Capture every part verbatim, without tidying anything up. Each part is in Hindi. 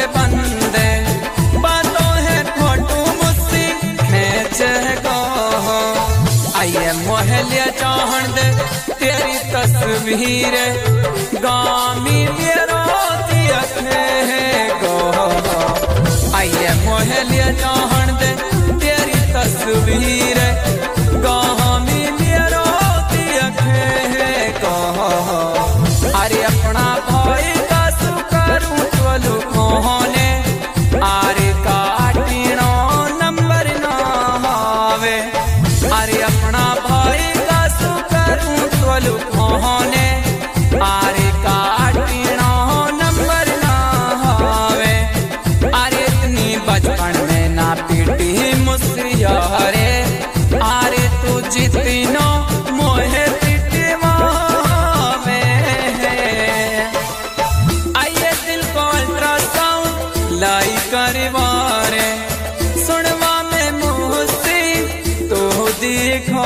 बंदे बातों है फोटो मुझसे खेच गो आइए मोहलिया चाहन दे तेरी तस्वीर गामी मेरो गो आइए मोहलिया चाहन दे तेरी तस्वीर गामी मेरो गो अरे अपना भाई का सुकरूं चलू कोने अरे काटीनो नंबर ना आवे अरे अपना भाई का सुकरूं चलू कोने अरे काटीनो नंबर ना आवे अरे इतनी बचपन में ना पीटी मुझसे अरे अरे तू जितनो मोहे लाई करवारे सुनवा में मुझसे तो देखो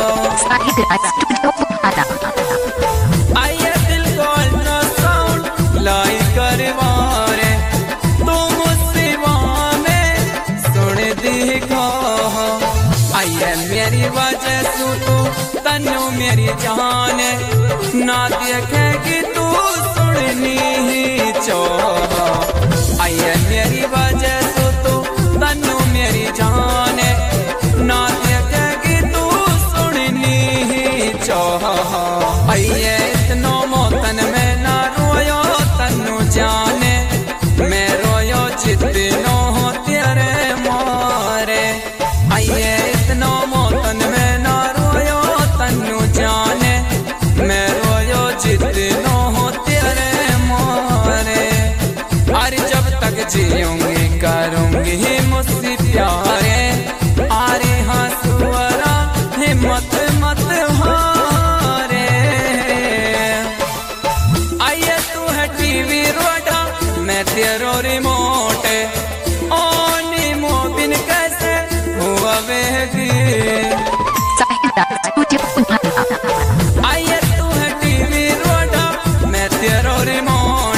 आइए दिल को अल्ट्रासाउंड लाई करवारे तो मुझसे वहाँ में सुन देखो आइए मेरी वजह से तू तन्नू मेरी जान ना देखेगी तू सुननी ही चाह आइए मेरी वजह से तो तन्नू मेरी जान ना देखेगी तू सुननी ही चाह आइए इतनो मोतन में ना रोयो तन्नू जाने मैं रोयो जितनो हो तेरे मारे आइए इतनो मोतन में ना रोयो तन्नू जाने मैं रोयो जितनो हो तेरे मारे अरे जब तक जीऊंगी करूंगी मुझसे प्यारे अरे हाँ सुअरा हिम्मत मत हारे आइए तू है टीवी रोडा मैं तेरो रिमोट ओनी मोबिन कैसे हुआ वेगी आइए तू है टीवी रोडा मैं तेरो रिमोट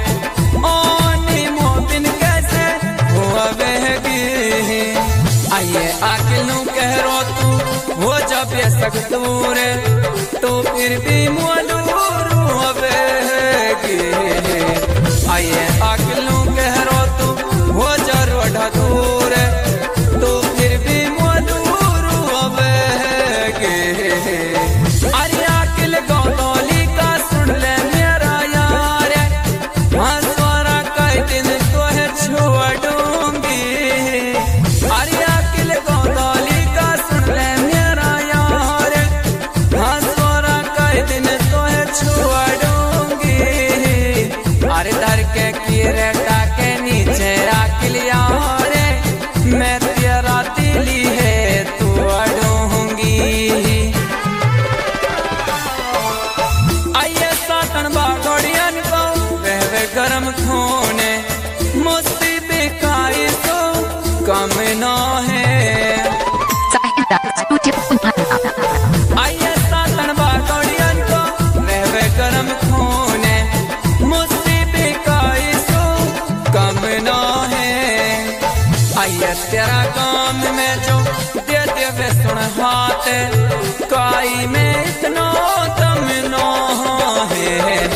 आइए आकिलू कह रो तू हो जब ये सक दूर तो फिर भी मोलूर होवेगी आइए आकिलू कह रो तू हो जरोढ़ा दूर तो फिर भी मोलूर होवेगी अरे आकिल गौदौली का सुन ले मेरा यार हाँ स्वरा कई दिन तो है छोड़ दूंगी अरे के कीरेटा के नीचे आकिलिया रे मैं तेरा दिली है तू अड़ूंगी आइए सातन बागोड़ियन पाऊ वह गरम खूने मुझसे बेकाई तो कम ना है आइए सातन बागोड़ियन को वह गरम खूने आइए तेरा काम में जो दे दे वे सुन हाथ काई में इतना दम ना है